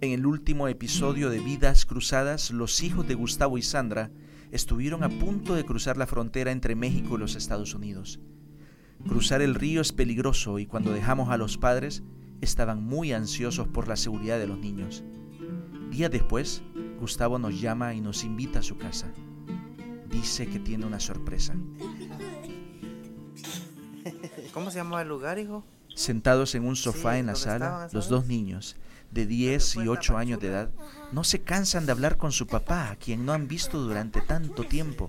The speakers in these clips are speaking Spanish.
En el último episodio de Vidas Cruzadas, los hijos de Gustavo y Sandra estuvieron a punto de cruzar la frontera entre México y los Estados Unidos. Cruzar el río es peligroso y cuando dejamos a los padres, estaban muy ansiosos por la seguridad de los niños. Días después, Gustavo nos llama y nos invita a su casa. Dice que tiene una sorpresa. ¿Cómo se llamaba el lugar, hijo? Sentados en un sofá en la sala, los dos niños, de 10 y 8 años de edad, no se cansan de hablar con su papá, a quien no han visto durante tanto tiempo.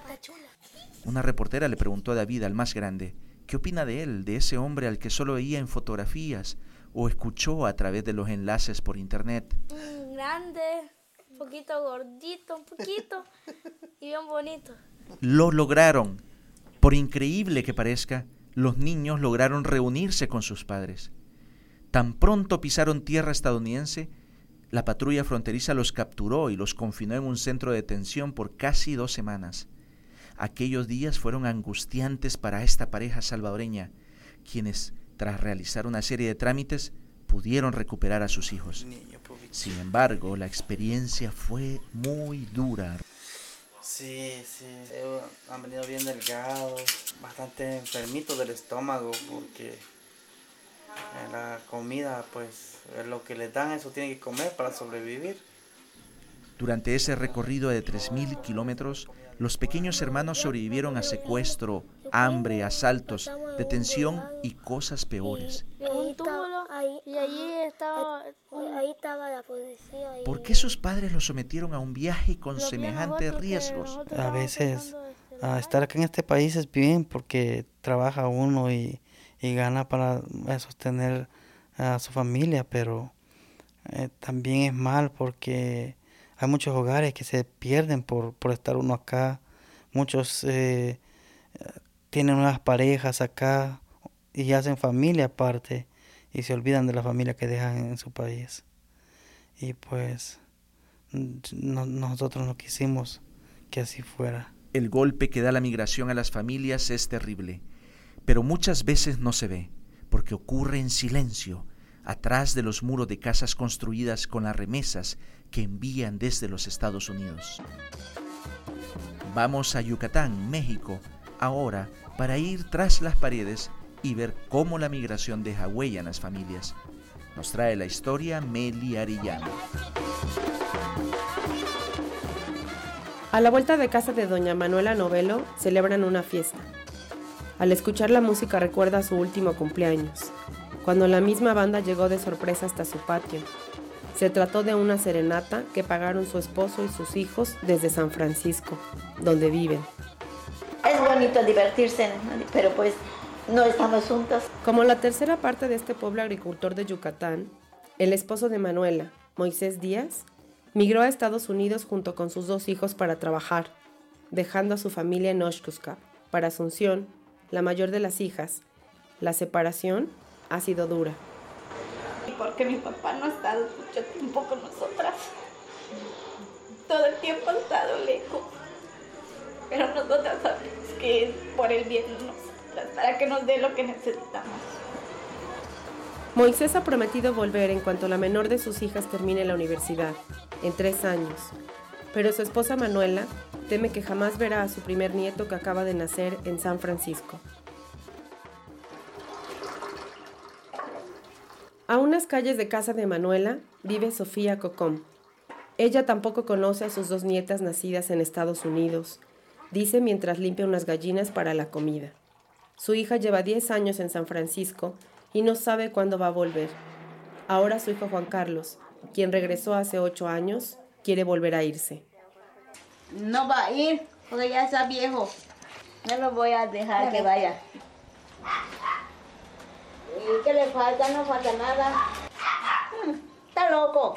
Una reportera le preguntó a David, al más grande, ¿qué opina de él, de ese hombre al que solo veía en fotografías o escuchó a través de los enlaces por internet? Grande, un poquito gordito, un poquito, y bien bonito. Lo lograron. Por increíble que parezca, los niños lograron reunirse con sus padres. Tan pronto pisaron tierra estadounidense, la patrulla fronteriza los capturó y los confinó en un centro de detención por casi 2 semanas. Aquellos días fueron angustiantes para esta pareja salvadoreña, quienes, tras realizar una serie de trámites, pudieron recuperar a sus hijos. Sin embargo, la experiencia fue muy dura. Sí, han venido bien delgados, bastante enfermitos del estómago, porque la comida, pues, es lo que les dan, eso tienen que comer para sobrevivir. Durante ese recorrido de 3,000 kilómetros, los pequeños hermanos sobrevivieron a secuestro, hambre, asaltos, detención y cosas peores. Un túmulo, y allí estaba... Ahí estaba la policía. ¿Por qué sus padres los sometieron a un viaje con semejantes riesgos? A veces estar acá en este país es bien porque trabaja uno y gana para sostener a su familia, pero también es mal porque hay muchos hogares que se pierden por estar uno acá. Muchos tienen unas parejas acá y hacen familia aparte y se olvidan de la familia que dejan en su país. Y pues nosotros no quisimos que así fuera. El golpe que da la migración a las familias es terrible, pero muchas veces no se ve, porque ocurre en silencio, atrás de los muros de casas construidas con las remesas que envían desde los Estados Unidos. Vamos a Yucatán, México, ahora para ir tras las paredes y ver cómo la migración deja huella en las familias. Nos trae la historia Meli Arellano. A la vuelta de casa de doña Manuela Novelo celebran una fiesta. Al escuchar la música recuerda su último cumpleaños, cuando la misma banda llegó de sorpresa hasta su patio. Se trató de una serenata que pagaron su esposo y sus hijos desde San Francisco, donde viven. Es bonito divertirse, pero pues no estamos juntos. Como la tercera parte de este pueblo agricultor de Yucatán, el esposo de Manuela, Moisés Díaz, migró a Estados Unidos junto con sus 2 hijos para trabajar, dejando a su familia en Oshkoshka. Para Asunción, la mayor de las hijas, la separación ha sido dura. Porque mi papá no ha estado mucho tiempo con nosotras. Todo el tiempo ha estado lejos. Pero nosotras sabemos que es por el bien de nosotras, para que nos dé lo que necesitamos. Moisés ha prometido volver en cuanto la menor de sus hijas termine la universidad, en 3 años. Pero su esposa Manuela teme que jamás verá a su primer nieto que acaba de nacer en San Francisco. A unas calles de casa de Manuela vive Sofía Cocom. Ella tampoco conoce a sus 2 nietas nacidas en Estados Unidos, dice mientras limpia unas gallinas para la comida. Su hija lleva 10 años en San Francisco y no sabe cuándo va a volver. Ahora su hijo Juan Carlos, quien regresó hace 8 años, quiere volver a irse. No va a ir, porque ya está viejo. No lo voy a dejar que vaya. ¿Y qué le falta? No falta nada. Está loco.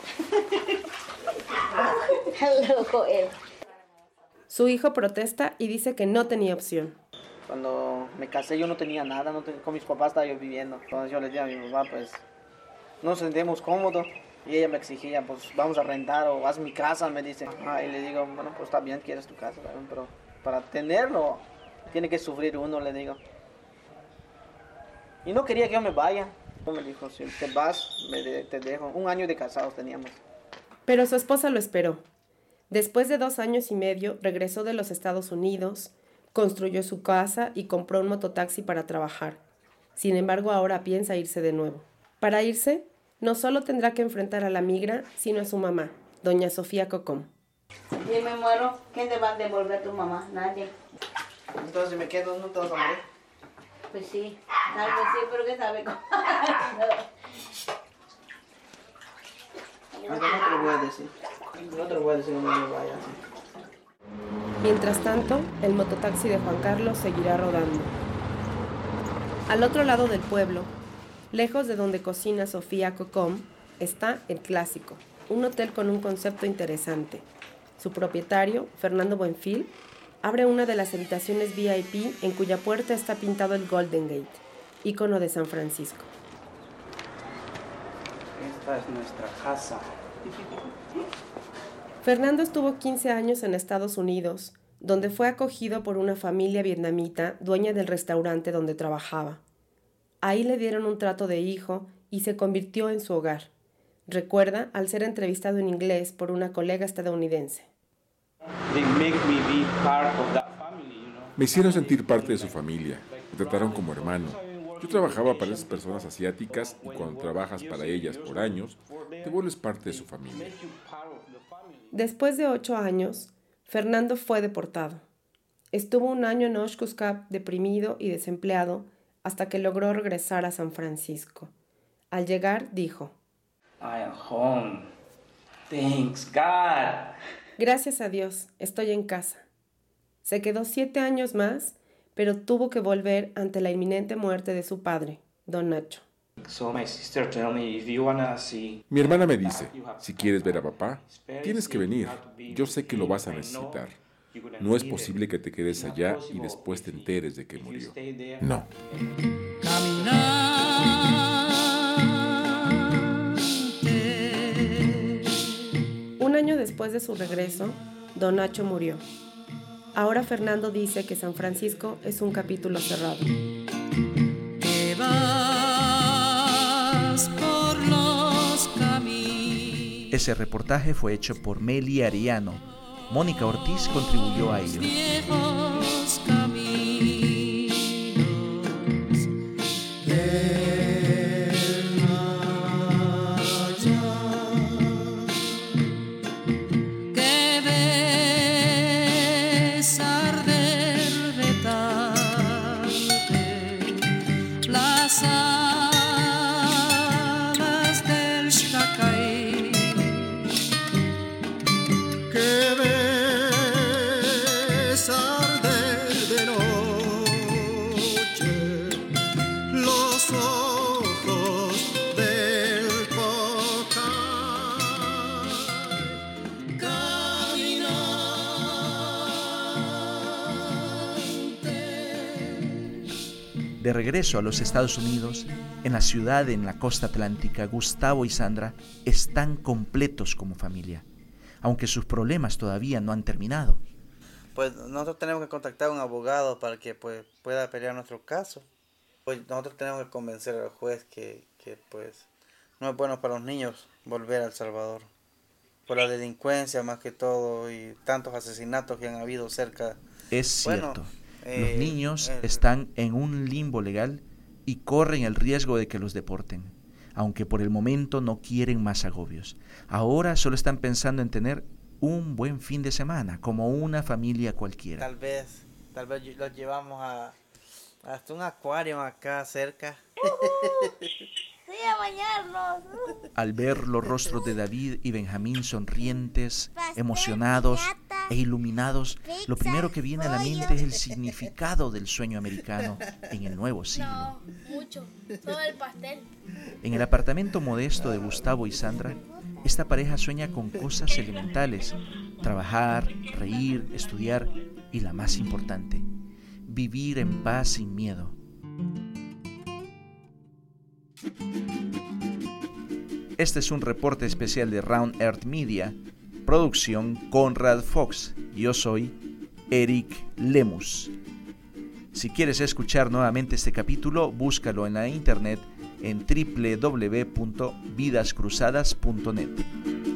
Está loco él. Su hijo protesta y dice que no tenía opción. Cuando me casé yo no tenía nada, con mis papás estaba yo viviendo. Entonces yo le dije a mi mamá, pues, no nos sentimos cómodos. Y ella me exigía, pues, vamos a rentar o haz mi casa, me dice. Y le digo, bueno, pues está bien, quieres tu casa, pero para tenerlo tiene que sufrir uno, le digo. Y no quería que yo me vaya. Me dijo, si te vas, te dejo. 1 año de casados teníamos. Pero su esposa lo esperó. Después de 2 años y medio, regresó de los Estados Unidos, construyó su casa y compró un mototaxi para trabajar. Sin embargo, ahora piensa irse de nuevo. Para irse, no solo tendrá que enfrentar a la migra, sino a su mamá, doña Sofía Cocom. Si me muero, ¿quién te va a devolver a tu mamá? Nadie. Entonces, si me quedo, no te vas a morir. Pues sí, algo sí, pero ¿qué sabe cómo? No te lo voy a decir. No te lo voy a decir, no me vayas. Mientras tanto, el mototaxi de Juan Carlos seguirá rodando. Al otro lado del pueblo, lejos de donde cocina Sofía Cocom, está El Clásico, un hotel con un concepto interesante. Su propietario, Fernando Buenfil, abre una de las habitaciones VIP en cuya puerta está pintado el Golden Gate, ícono de San Francisco. Esta es nuestra casa. Fernando estuvo 15 años en Estados Unidos, donde fue acogido por una familia vietnamita dueña del restaurante donde trabajaba. Ahí le dieron un trato de hijo y se convirtió en su hogar. Recuerda al ser entrevistado en inglés por una colega estadounidense. Me hicieron sentir parte de su familia, me trataron como hermano. Yo trabajaba para esas personas asiáticas y cuando trabajas para ellas por años, te vuelves parte de su familia. Después de 8 años, Fernando fue deportado. Estuvo 1 año en Oshkosh deprimido y desempleado hasta que logró regresar a San Francisco. Al llegar, dijo: I am home. Thanks God. Gracias a Dios, estoy en casa. Se quedó 7 años más, pero tuvo que volver ante la inminente muerte de su padre, don Nacho. Mi hermana me dice, si quieres ver a papá, tienes que venir. Yo sé que lo vas a necesitar. No es posible que te quedes allá y después te enteres de que murió. No. Un año después de su regreso, don Nacho murió. Ahora Fernando dice que San Francisco es un capítulo cerrado. Ese reportaje fue hecho por Meli Arellano. Mónica Ortiz contribuyó a ello. De regreso a los Estados Unidos, en la ciudad en la costa atlántica, Gustavo y Sandra están completos como familia, aunque sus problemas todavía no han terminado. Pues nosotros tenemos que contactar a un abogado para que pues, pueda pelear nuestro caso. Pues nosotros tenemos que convencer al juez que pues no es bueno para los niños volver a El Salvador. Por la delincuencia más que todo y tantos asesinatos que han habido cerca. Es cierto. Los niños están en un limbo legal y corren el riesgo de que los deporten, aunque por el momento no quieren más agobios. Ahora solo están pensando en tener un buen fin de semana, como una familia cualquiera. Tal vez los llevamos hasta un acuario acá cerca. Sí, a bañarnos. Al ver los rostros de David y Benjamín sonrientes, emocionados e iluminados, lo primero que viene a la mente es el significado del sueño americano en el nuevo siglo. No, mucho. Todo el pastel. En el apartamento modesto de Gustavo y Sandra, esta pareja sueña con cosas elementales: trabajar, reír, estudiar y la más importante, vivir en paz sin miedo. Este es un reporte especial de Round Earth Media, producción Conrad Fox. Yo soy Eric Lemus. Si quieres escuchar nuevamente este capítulo, búscalo en la internet en www.vidascruzadas.net.